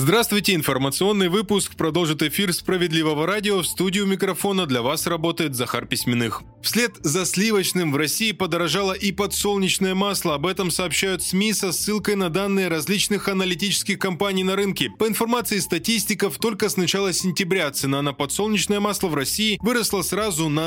Здравствуйте, информационный выпуск продолжит эфир «Справедливого радио». В студию микрофона для вас работает Захар Письменных. Вслед за сливочным в России подорожало и подсолнечное масло. Об этом сообщают СМИ со ссылкой на данные различных аналитических компаний на рынке. По информации статистиков, только с начала сентября цена на подсолнечное масло в России выросла сразу на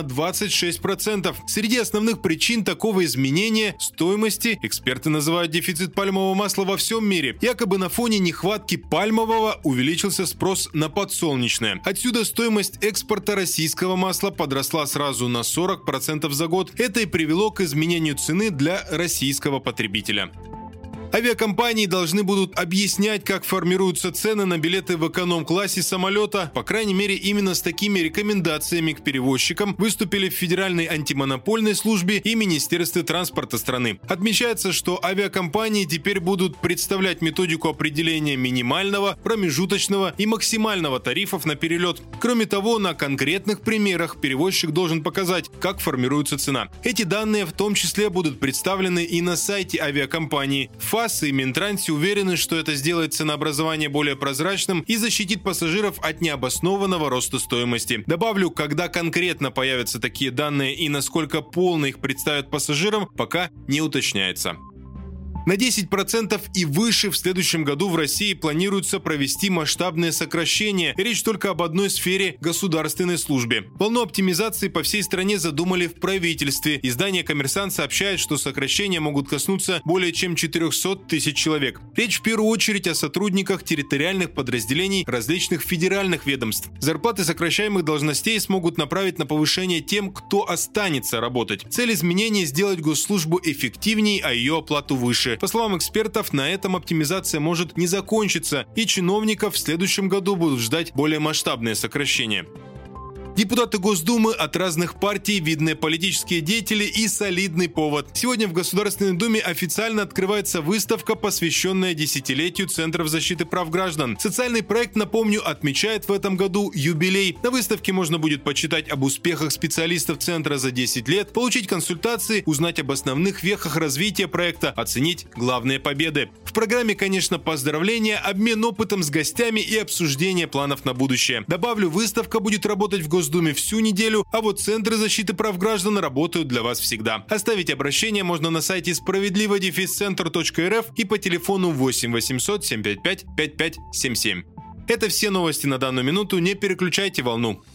26%. Среди основных причин такого изменения стоимости эксперты называют дефицит пальмового масла во всем мире. Якобы на фоне нехватки пальмового увеличился спрос на подсолнечное. Отсюда стоимость экспорта российского масла подросла сразу на 40% за год. Это и привело к изменению цены для российского потребителя. Авиакомпании должны будут объяснять, как формируются цены на билеты в эконом-классе самолета. По крайней мере, именно с такими рекомендациями к перевозчикам выступили в Федеральной антимонопольной службе и Министерстве транспорта страны. Отмечается, что авиакомпании теперь будут представлять методику определения минимального, промежуточного и максимального тарифов на перелет. Кроме того, на конкретных примерах перевозчик должен показать, как формируется цена. Эти данные в том числе будут представлены и на сайте авиакомпании. ФАС и Минтрансе уверены, что это сделает ценообразование более прозрачным и защитит пассажиров от необоснованного роста стоимости. Добавлю, когда конкретно появятся такие данные и насколько полно их представят пассажирам, пока не уточняется. На 10% и выше в следующем году в России планируется провести масштабные сокращения. Речь только об одной сфере – государственной службе. Волну оптимизации по всей стране задумали в правительстве. Издание «Коммерсант» сообщает, что сокращения могут коснуться более чем 400 тысяч человек. Речь в первую очередь о сотрудниках территориальных подразделений различных федеральных ведомств. Зарплаты сокращаемых должностей смогут направить на повышение тем, кто останется работать. Цель изменений – сделать госслужбу эффективней, а ее оплату выше. По словам экспертов, на этом оптимизация может не закончиться, и чиновников в следующем году будут ждать более масштабные сокращения. Депутаты Госдумы от разных партий, видные политические деятели и солидный повод. Сегодня в Государственной Думе официально открывается выставка, посвященная десятилетию Центров защиты прав граждан. Социальный проект, напомню, отмечает в этом году юбилей. На выставке можно будет почитать об успехах специалистов Центра за 10 лет, получить консультации, узнать об основных вехах развития проекта, оценить главные победы. В программе, конечно, поздравления, обмен опытом с гостями и обсуждение планов на будущее. Добавлю, выставка будет работать в Госдуме всю неделю, а вот Центры защиты прав граждан работают для вас всегда. Оставить обращение можно на сайте справедливо-центр.рф и по телефону 8 800 755 5577. Это все новости на данную минуту, не переключайте волну.